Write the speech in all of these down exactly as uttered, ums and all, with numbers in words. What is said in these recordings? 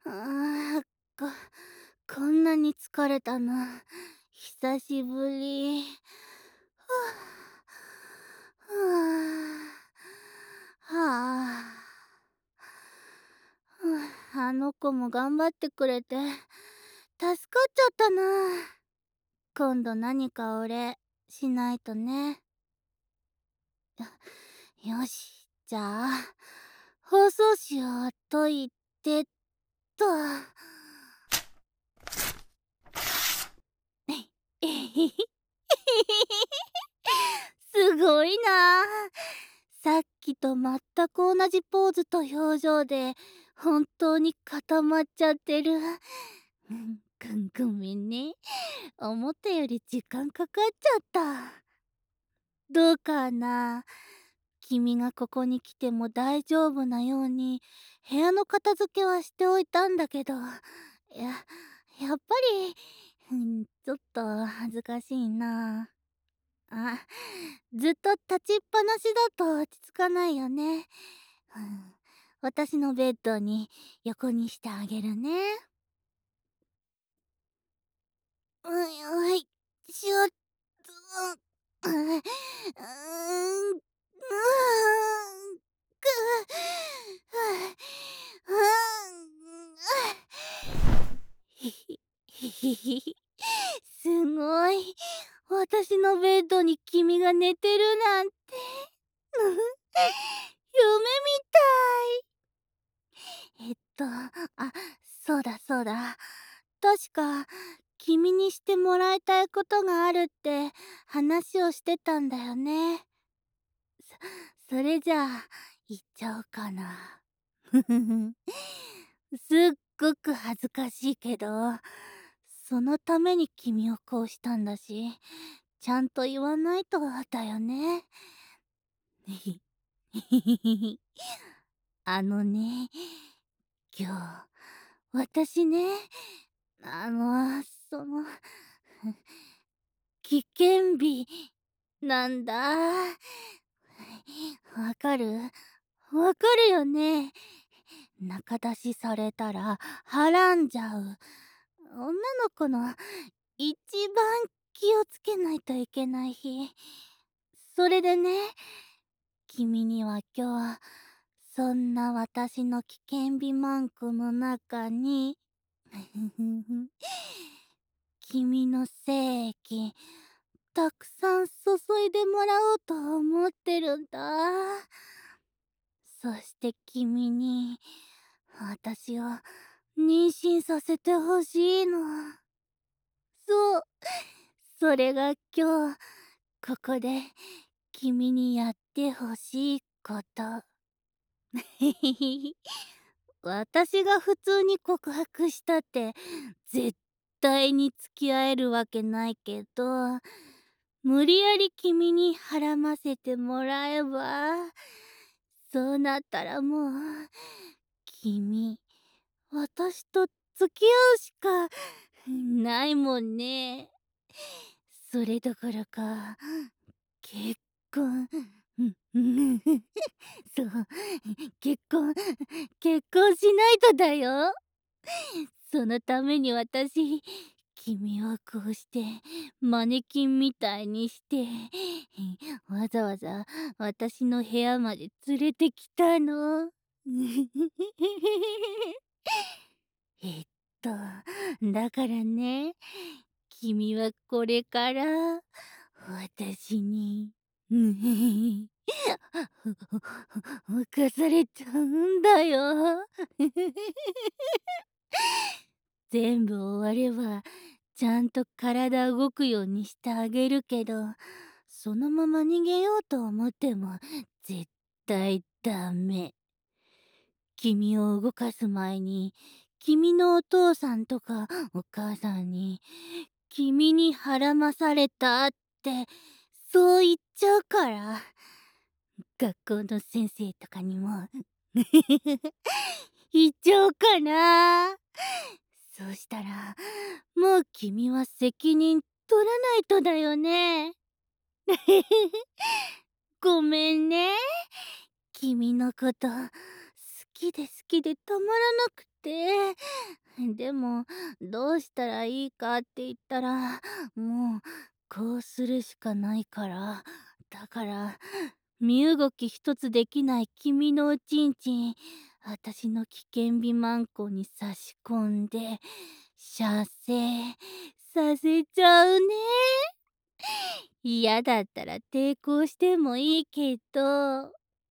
あーこ、こんなに疲れたの。久しぶり。はあ、はあ、はあ、あの子も頑張ってくれて、助かっちゃったな。今度何かお礼しないとね。よし、じゃあ、包装紙を解いてっと。えへへすごいな。さっきと全く同じポーズと表情で本当に固まっちゃってる。うんごごめんね。思ったより時間かかっちゃった。どうかな。君がここに来ても大丈夫なように部屋の片付けはしておいたんだけど、いや、やっぱり、うん、ちょっと恥ずかしいな。あ、ずっと立ちっぱなしだと落ち着かないよね。うん、私のベッドに横にしてあげるね。うい、しょっと、う、うーん、うーん、く、う、う、ひひ、ひひひひ。すごい。私のベッドに君が寝てるなんて。夢みたい。えっと、あ、そうだそうだ。確か、君にしてもらいたいことがあるって話をしてたんだよね。そ、それじゃあ、言っちゃおうかな。ふふふ。すっごく恥ずかしいけど、そのために君をこうしたんだし、ちゃんと言わないとだよね。ひひひひひ。あのね、今日、私ね、あの、その、危険日なんだ。わかるわかるよね。仲出しされたら、はらんじゃう。女の子の一番気をつけないといけない日。それでね、君には今日、そんな私の危険日マンクの中に、君の精液、たくさん注いでもらおうと思ってるんだ。そして君に、私を妊娠させてほしいの。そう、それが今日、ここで君にやってほしいこと。へへへ。私が普通に告白したって絶対に付き合えるわけないけど、無理やり君に孕ませてもらえば、そうなったらもう君、私と付き合うしかないもんね。それどころか結婚、そう、結婚、結婚しないとだよ。そのために私、君をこうしてマネキンみたいにして、わざわざ私の部屋まで連れてきたの。えっと、だからね、君はこれから私に、犯されちゃうんだよ。全部終わればちゃんと体動くようにしてあげるけど、そのまま逃げようと思っても絶対ダメ。君を動かす前に君のお父さんとかお母さんに君にはらまされたってそう言っちゃうから、学校の先生とかにも言っちゃおうかな。そうしたらもう君は責任取らないとだよね。ごめんね。君のこと好きで好きでたまらなくて。でもどうしたらいいかって言ったら、もうこうするしかないから。だから身動き一つできない君のおちんちん、私の危険ビマンコに差し込んで射精させちゃうね。嫌だったら抵抗してもいいけど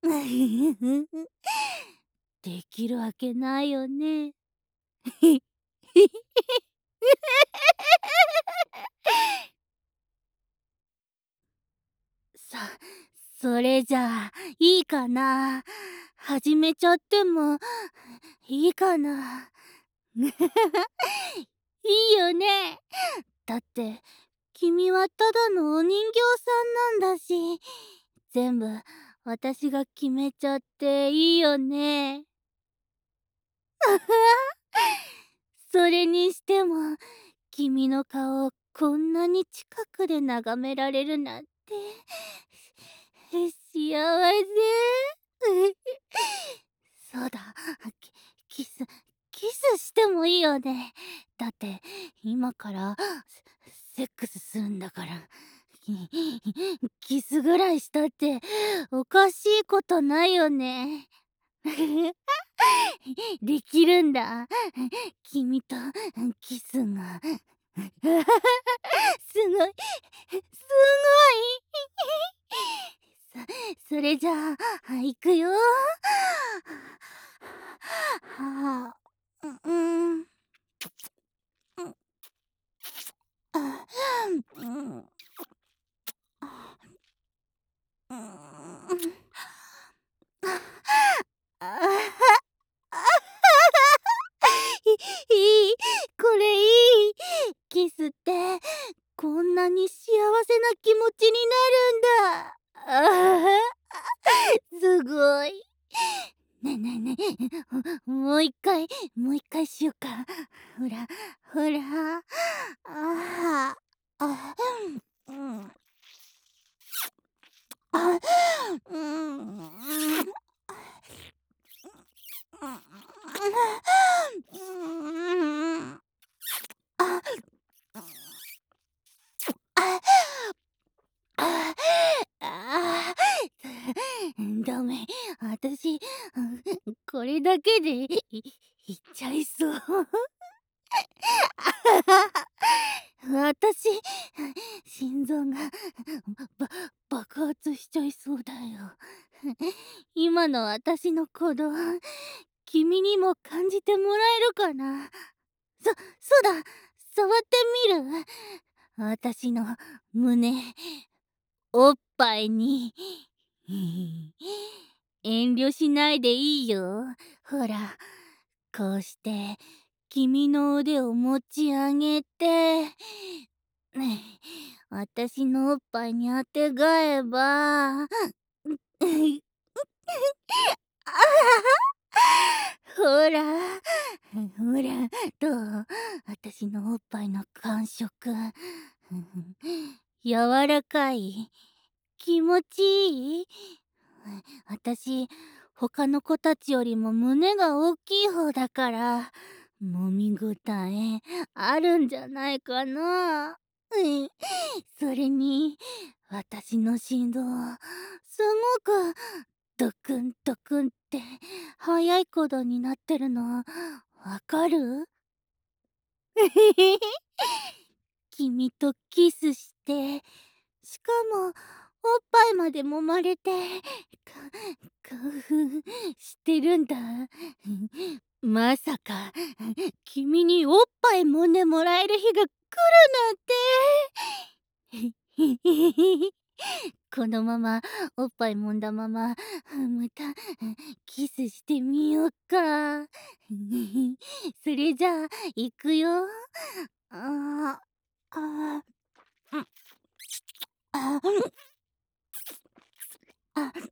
できるわけないよね。さ、それじゃあいいかな。始めちゃってもいいかな。いいよね。だって君はただのお人形さんなんだし、全部私が決めちゃっていいよね。それにしても君の顔をこんなに近くで眺められるなんて幸せ。そうだ、キスキスしてもいいよね。だって今からセックスするんだから。キスぐらいしたっておかしいことないよね。できるんだ、君とキスが。すごいすごいそそれじゃあ行くよ。はあ、うんうんあうんうんあいいこれいい。キスってこんなに幸せな気持ちになるんだ。あーすごい。ねえねえねえ、もう一回もう一回しようか。ほらほら。あああうんあうんうんあああダメ、私これだけでいいっちゃいそう。私心臓がば爆発しちゃいそうだよ。今の私の鼓動、君にも感じてもらえるかな。そそうだ、触ってみる。私の胸、おっぱいに。遠慮しないでいいよ。ほら、こうして君の腕を持ち上げて、ね私のおっぱいにあてがえば、ほら、ほら、どう？私のおっぱいの感触。柔らかい？気持ちいい？私、他の子たちよりも胸が大きい方だから、揉みごたえあるんじゃないかな。うん、それに、私の心臓、すごくドクンドクンって速い鼓動になってるのわかる？君とキスして、しかもおっぱいまで揉まれてか興奮してるんだ。まさか君におっぱい揉んでもらえる日が来るなんて。このままおっぱい揉んだまままたキスしてみようか。それじゃあ行くよ。あああああ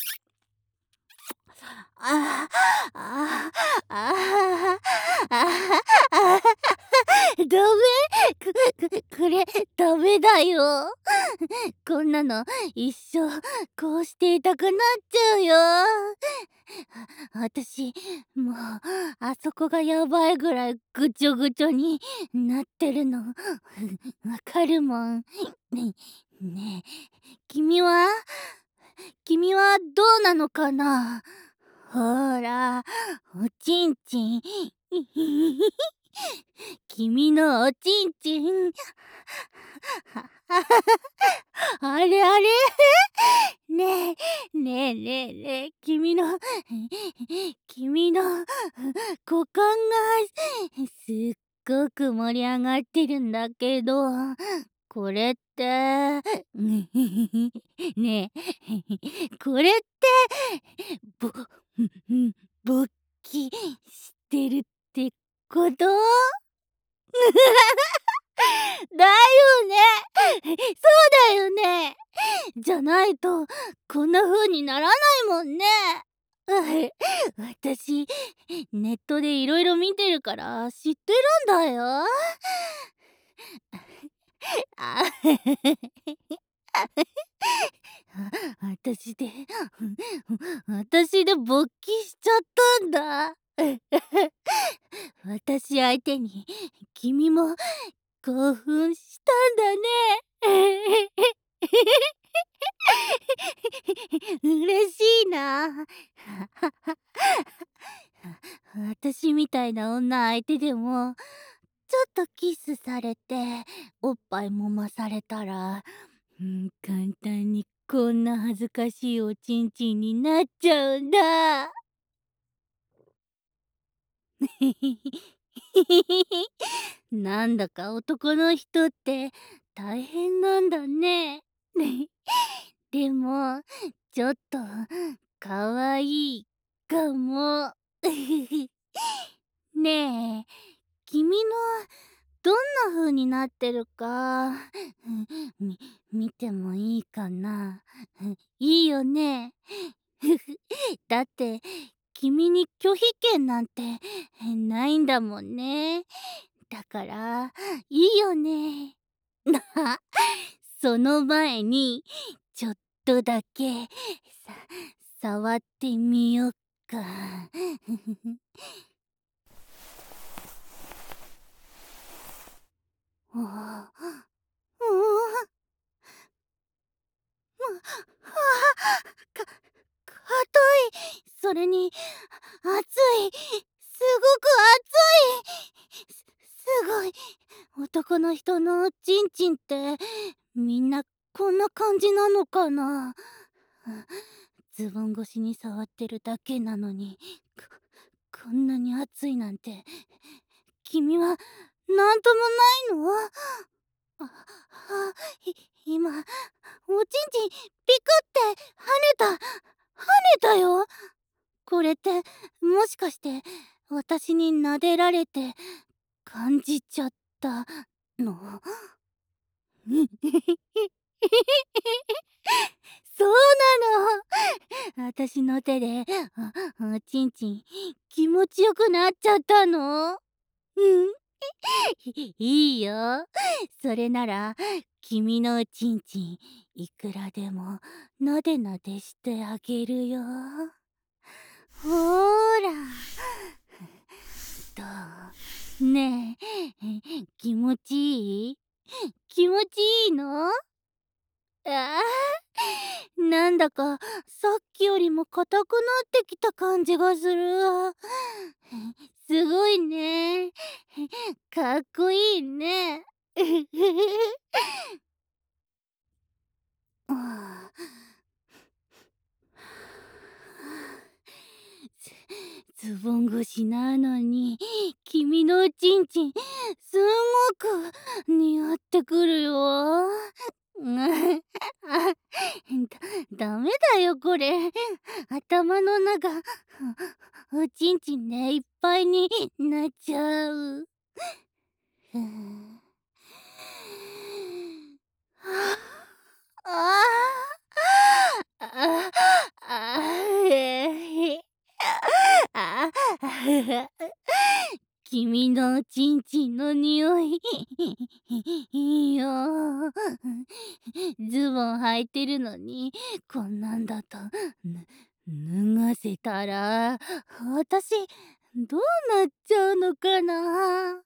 あああああダメこここれダメだよ。こんなの一生こうしていたくなっちゃうよ。あたしもうあそこがやばいぐらいぐちょぐちょになってるのわかるもん。ねねえ、君は君はどうなのかな。ほら、おちんちん君のおちんちんあれあれねえねえねえねえ、君の君の股間がすっごく盛り上がってるんだけど、これってねえ、これってぼ勃起してるってこと？だよね。そうだよね。じゃないとこんな風にならないもんね。私ネットでいろいろ見てるから知ってるんだよ。あ私で私で勃起しちゃったんだ。私相手に君も興奮したんだね。嬉しいな。私みたいな女相手でもちょっとキスされておっぱい揉まされたら、うん、簡単にこんな恥ずかしいおちんちんになっちゃうんだ。なんだか男の人って大変なんだね。でもちょっとかわいいかも。ねえ、君のどんな風になってるかみ見てもいいかな。いいよね。だって君に拒否権なんてないんだもんね。だからいいよね。その前にちょっとだけさ触ってみよっか。おお、おお、か、硬い。それに熱い。すごく熱い。す、すごい。男の人のチンチンってみんなこんな感じなのかな。ズボン越しに触ってるだけなのにこ、こんなに熱いなんて。君はなんともないの？あ、あ、い、今、おちんちんピクって跳ねた、跳ねたよ。これってもしかして私に撫でられて感じちゃったの？そうなの。私の手でお、おちんちん気持ちよくなっちゃったの？うん。いいよ。それなら君のおちんちんいくらでもなでなでしてあげるよ。ほーら。どう？ねえ、気持ちいい？気持ちいいの？ああ、なんだかさっきよりも硬くなってきた感じがするわ。すごいね。かっこいいね。ああ、ズボン越しなのに君のおちんちんすごく似合ってくるよ。だ、ダメだよこれ。頭の中おちんちんでいっぱいになっちゃう。ふん、ああああえああ君のちんちんの匂いいいよ。ズボン履いてるのにこんなんだとぬ脱がせたら私どうなっちゃうのかな。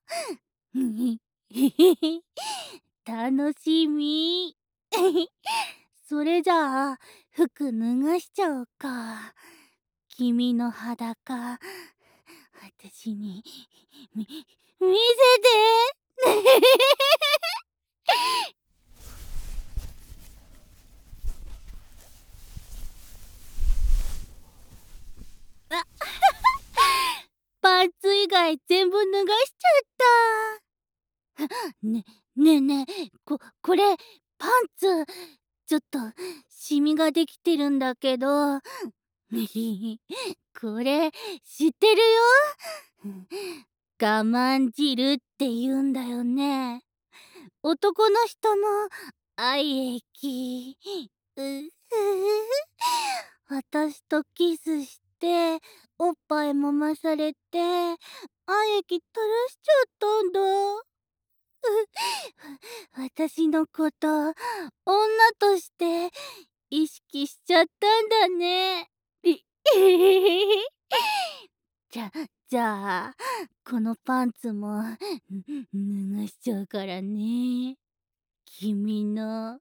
楽しみ。それじゃあ服脱がしちゃおうか。君の裸私にみ見せて。パンツ以外全部脱がしちゃった。ねねえねえ、ここれパンツちょっとシミができてるんだけどこれ知ってるよ。我慢汁って言うんだよね。男の人の愛液。うふ私とキスしておっぱい揉まされて愛液垂らしちゃったんだ。私のこと女として意識しちゃったんだね。じゃじゃあこのパンツも脱がしちゃうからね。君の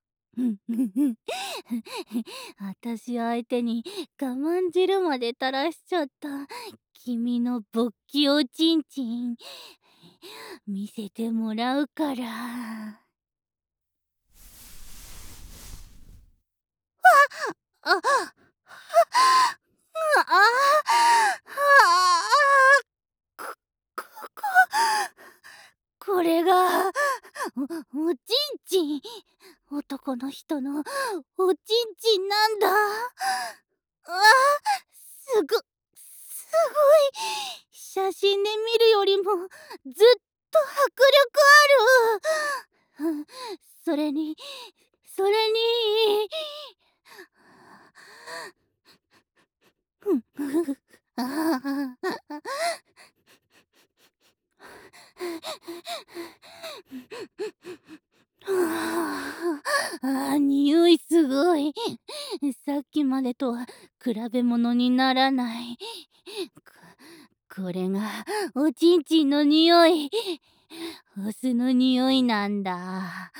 私相手に我慢汁まで垂らしちゃった君の勃起おちんちん見せてもらうから。ああああここここれがおおちんちん。男の人のおちんちんなんだ。あすごすごい。写真で見るよりもずっと迫力ある。それにそれにああ、匂いすごい。さっきまでとは比べ物にならない。こ、これがおちんちんの匂い。オスの匂いなんだ。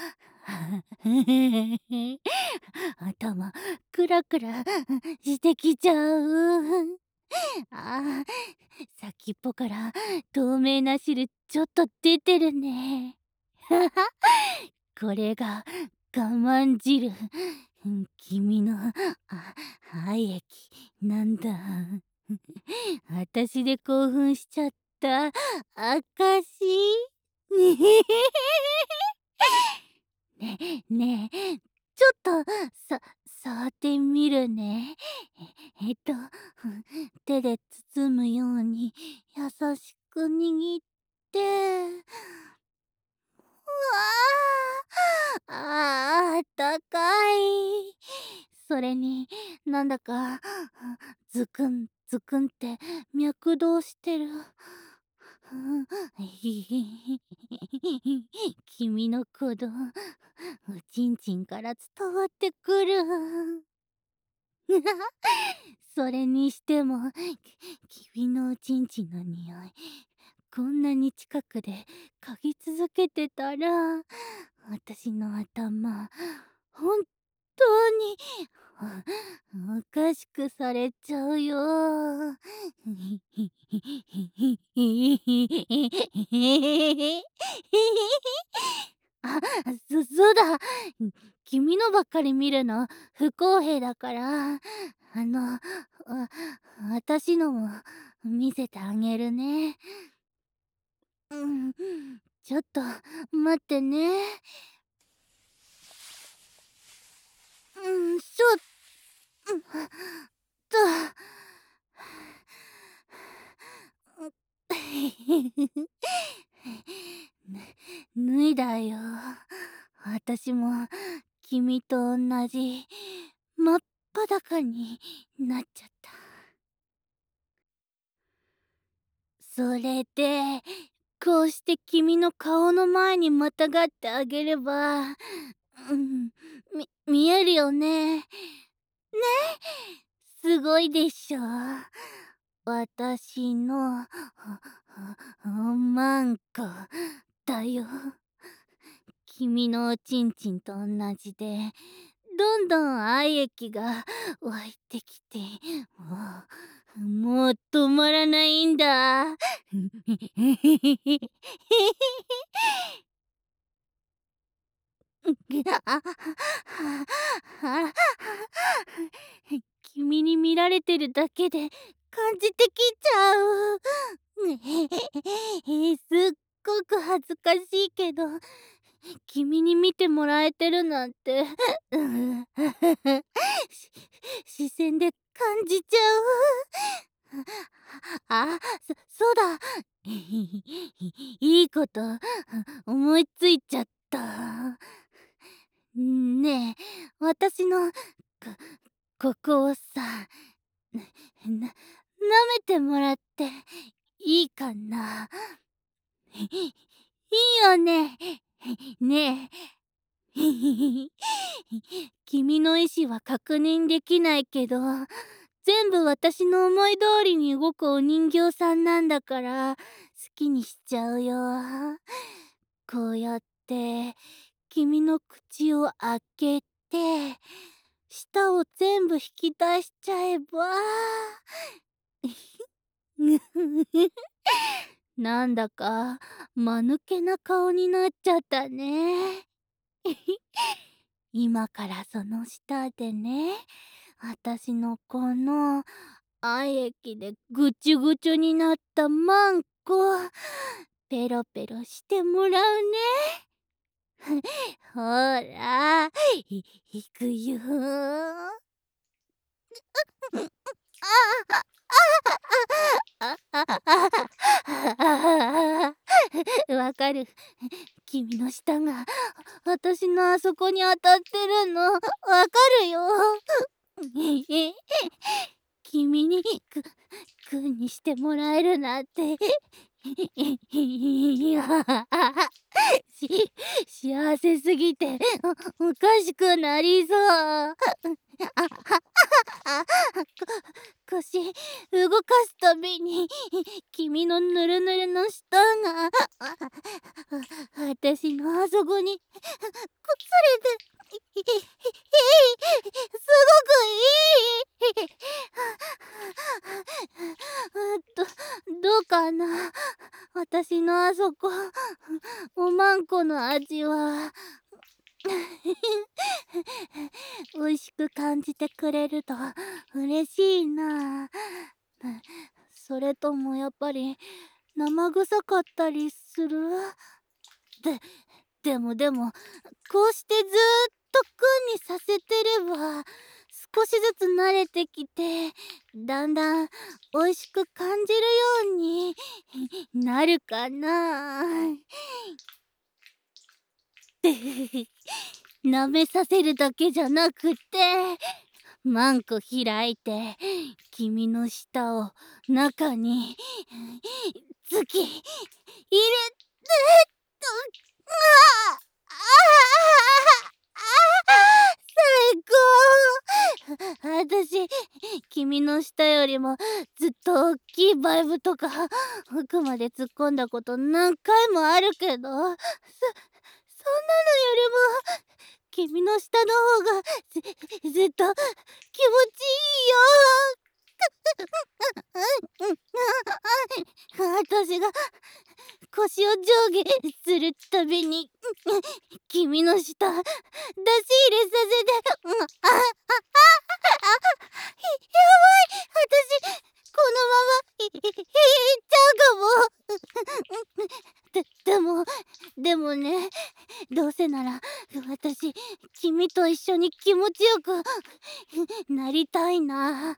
頭クラクラしてきちゃう。あ先っぽから透明な汁ちょっと出てるね。これが我慢汁。君のあ愛液なんだ。私で興奮しちゃった証。ねねえちょっとさ触ってみるね。ええっと手で包むように優しく握って。うわあ、あったかい。それになんだかズクンズクンって脈動してる。君の鼓動おちんちんから伝わってくる。それにしても君のおちんちんの匂いこんなに近くで嗅ぎ続けてたら私の頭本当におかしくされちゃうよ。あ、そそうだ。君のばっかり見るの不公平だからあのわ私のも見せてあげるね。うん、ちょっと待ってね。うん、ちょっと。脱いだよ。私も君と同じ真っ裸になっちゃった。それでこうして君の顔の前にまたがってあげれば、うん、み見えるよね。ね、すごいでしょ。私のマンコだよ。君のおちんちんと同じで、どんどん愛液が湧いてきて、もう、もう止まらないんだ。君に見られてるだけで感じてきちゃう。すっごく恥ずかしいけど、君に見てもらえてるなんて視線で感じちゃう。あ、そ、そうだ。いいこと思いついちゃった。ねえ、私のこ、ここをさ、な、舐めてもらっていいかな。いいよね。ねえ。君の意志は確認できないけど、全部私の思い通りに動くお人形さんなんだから、好きにしちゃうよ。こうやって君の口を開けて、舌を全部引き出しちゃえばなんだか間抜けな顔になっちゃったね。今からその舌でね、私のこの愛液でぐちゅぐちゅになったマンコ、ペロペロしてもらうね。ほら、い、いくよ。わかる。君の舌が私のあそこに当たってるのわかるよ。君にく、くんにしてもらえるなんてし、幸せすぎてお、おかしくなりそう。腰動かすたびに君のぬるぬるの舌が私のあそこにこっそりで、すごくいい。ど、どうかな、私のあそこおまんこの味は。美味しく感じてくれると嬉しいな。それともやっぱり生臭かったりする？で、でもでもこうしてずーっとくんにさせてれば少しずつ慣れてきて、だんだん美味しく感じるようになるかな。舐めさせるだけじゃなくて、マンコ開いて君の舌を中に突き入れてと、ああ、最高。私、君の舌よりもずっと大きいバイブとか奥まで突っ込んだこと何回もあるけど、そ、そんなのよりも君の舌の方がず、ずっと気持ちいいよ。私が腰を上下するたびに君の舌出し入れさせて、あ、あ、あ、あ、やばい、私このままい、い、いっちゃうかも。で、でも、でもね、どうせなら私君と一緒に気持ちよくなりたいな。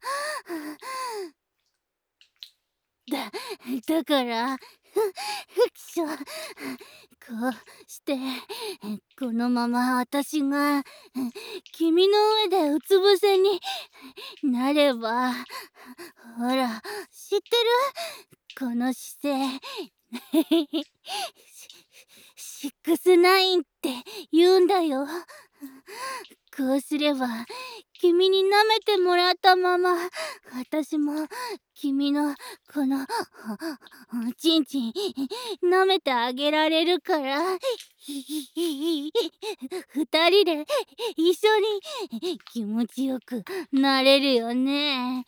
だ、だからふきしょ、こうしてこのまま私が君の上でうつ伏せになれば、ほら知ってる？この姿勢シックスナインって言うんだよ。こうすれば君に舐めてもらったまま、私も君のこのおちんちん舐めてあげられるから、二人で一緒に気持ちよくなれるよね。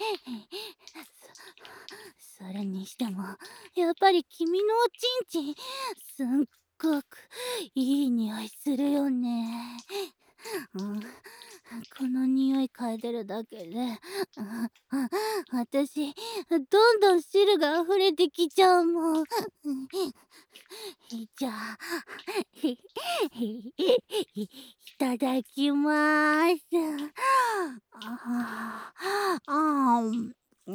そそれにしてもやっぱり君のおちんちんすっごくいい匂いするよね。うん、この匂い嗅いでるだけで、うん、私どんどん汁が溢れてきちゃうもん。じゃあいただきまーす。ああ、うん、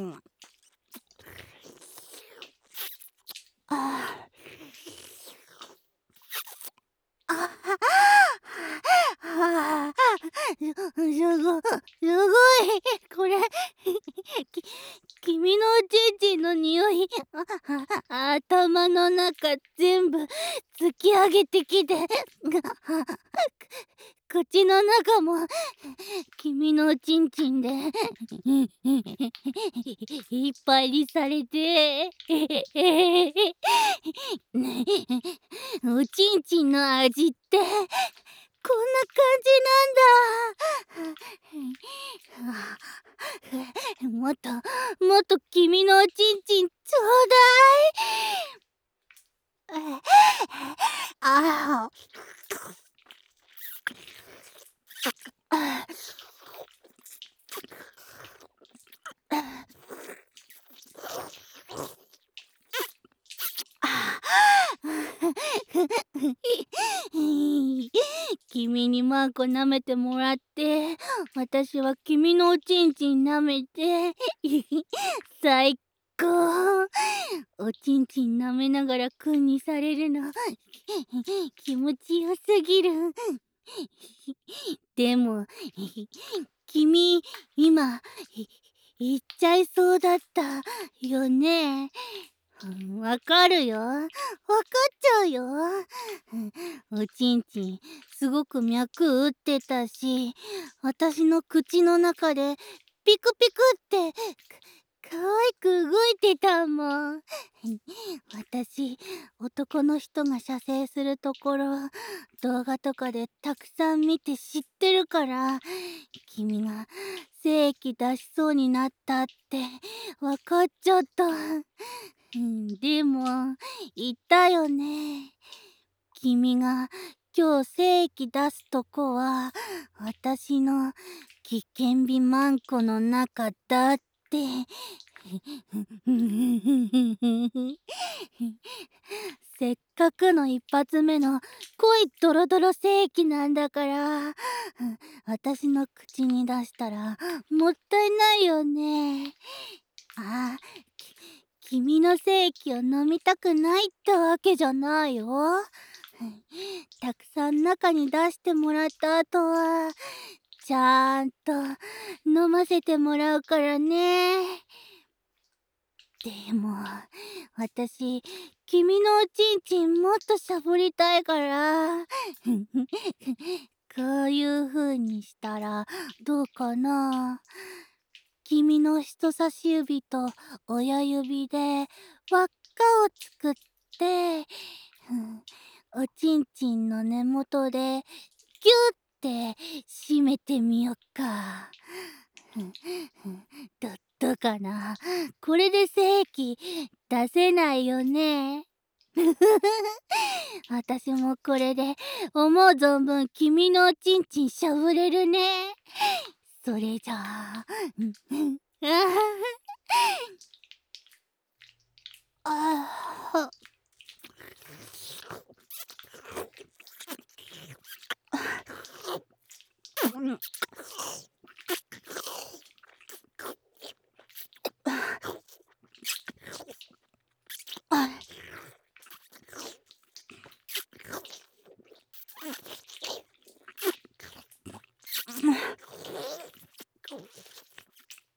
ああ、ああ、すごい、すごい、これ、き、君のおちんちんの匂い、あ頭の中全部突き上げてきて、口の中も君のおちんちんでいっぱいにされて、ねえ、おちんちんの味ってこんな感じなんだ。もっともっと君のおちんちんちょうだい。ああ。君にマーコ舐めてもらって、私は君のおちんちん舐めて、最高。おちんちん舐めながら君にされるの気持ちよすぎる。でも君今言っちゃいそうだったよね。うん、わかるよ。わかっちゃうよ。おちんちんすごく脈打ってたし、私の口の中でピクピクってかわいく動いてたもん。私男の人が射精するところ動画とかでたくさん見て知ってるから、君が精液出しそうになったってわかっちゃった。うん、でも言ったよね。君が今日精液出すとこは私の危険日マンコの中だって。せっかくの一発目の濃いドロドロ精液なんだから、私の口に出したらもったいないよね。ああ、君の精液を飲みたくないってわけじゃないよ。たくさん中に出してもらった後はちゃんと飲ませてもらうからね。でも私君のおちんちんもっとしゃぶりたいからこういう風にしたらどうかな。君の人差し指と親指で輪っかを作って、おちんちんの根元でギュッて締めてみよっか。どどうかな、これで精液出せないよね。私もこれで思う存分君のおちんちんしゃぶれるね。それじゃあああ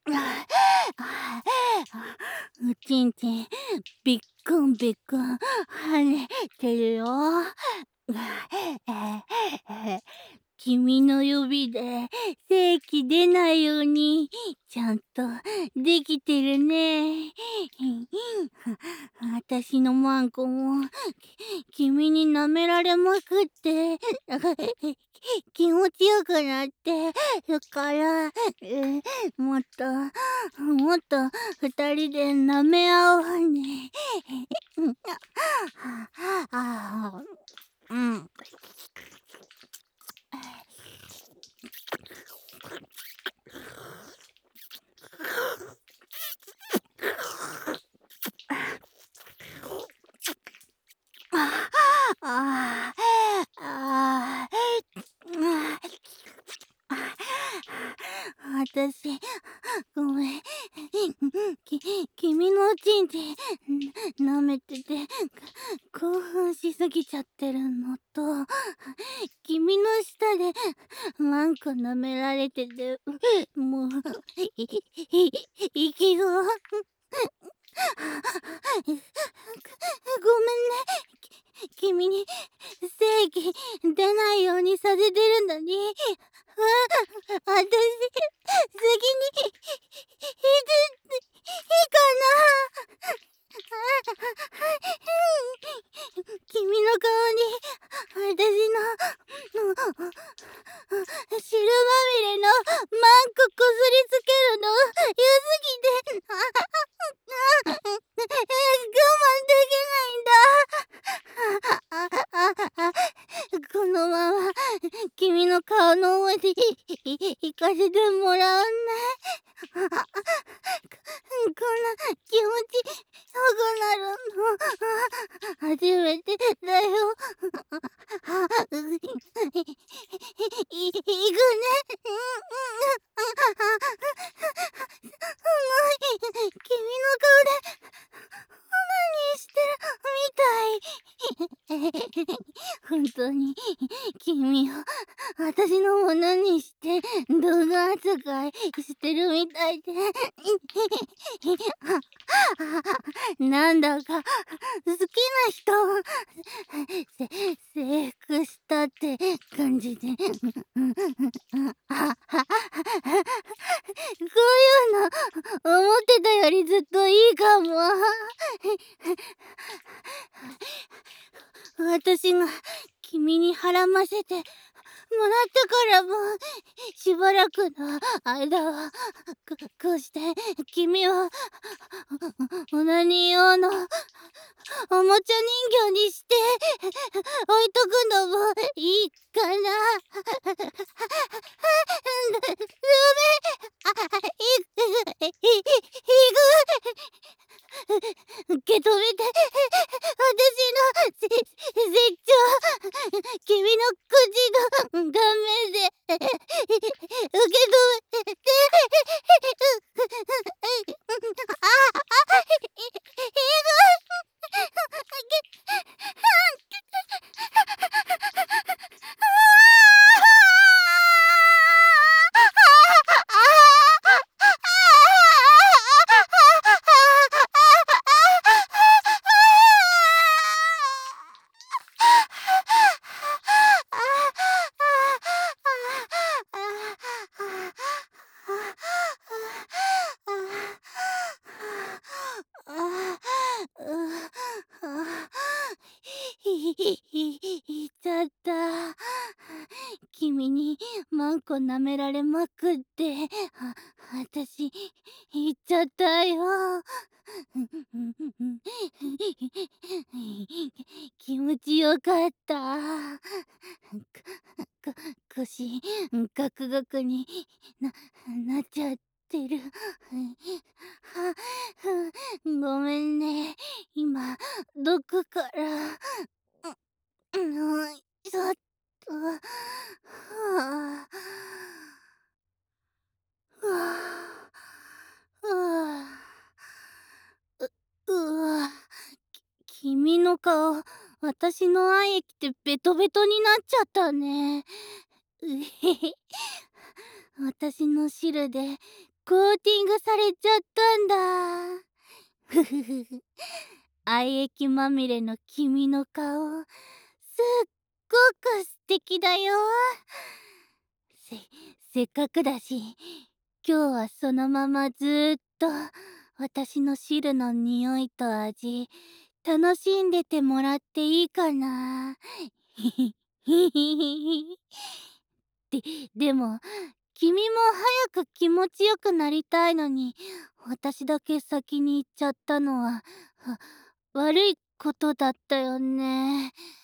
おちんちんびっくんびっくん跳ねてるよ。君の指で精気出ないようにちゃんとできてるね。私のマンコも君に舐められまくって気持ちよくなってるから、えもっともっと二人で舐め合おうね。ああ、うん。ああ、ああ、私、ごめん。き、君のおちんちん舐めてて興奮しすぎちゃってるのと、君の舌でマンコ舐められてて、もう、い、い、息が。ごめんね。き君に正義出ないようにさせてるのに、あ、私、先に、いて、いいかな。君の顔に、私の、汁まみれのマンコこすりつけるの、良すぎて、我慢できないんだ。このまま、君の顔の上で、行かせてもらうね。こんな気持ちよくなるの初めてだよ。い、行くね。君の顔で何してるみたい。本当に君を私のものにして動画扱いしてるみたいでなんだか好きな人せ征服したって感じでこういうの思ってたよりずっといいかも。私が君にはませてもらってからもしばらくの間はここうして君をオナニー用のおもちゃ人形にして置いとくのもいいかな。ダメ。い、い、いく。受け止めて、私のせ絶頂、君の口の顔面で受け止めて、ああ、い、いく。いっちゃった。君にマンコ舐められまくって、あ、私、いっちゃったよ。気持ちよかった。か、腰、ガクガクにな、なっちゃってる。は、ごめんね。今、どこから、うん、ちょっと、はあ、はあ、はあ、う、うわ、き君の顔、私の愛液でベトベトになっちゃったね。うへへ。私の汁でコーティングされちゃったんだ。ふふふふ。 愛液まみれの君の顔、すっごく素敵だよ。せ、せっかくだし、今日はそのままずーっと私の汁の匂いと味、楽しんでてもらっていいかな。ひひひひひ。で、でも、君も早く気持ちよくなりたいのに、私だけ先に行っちゃったのは、は悪いことだったよね。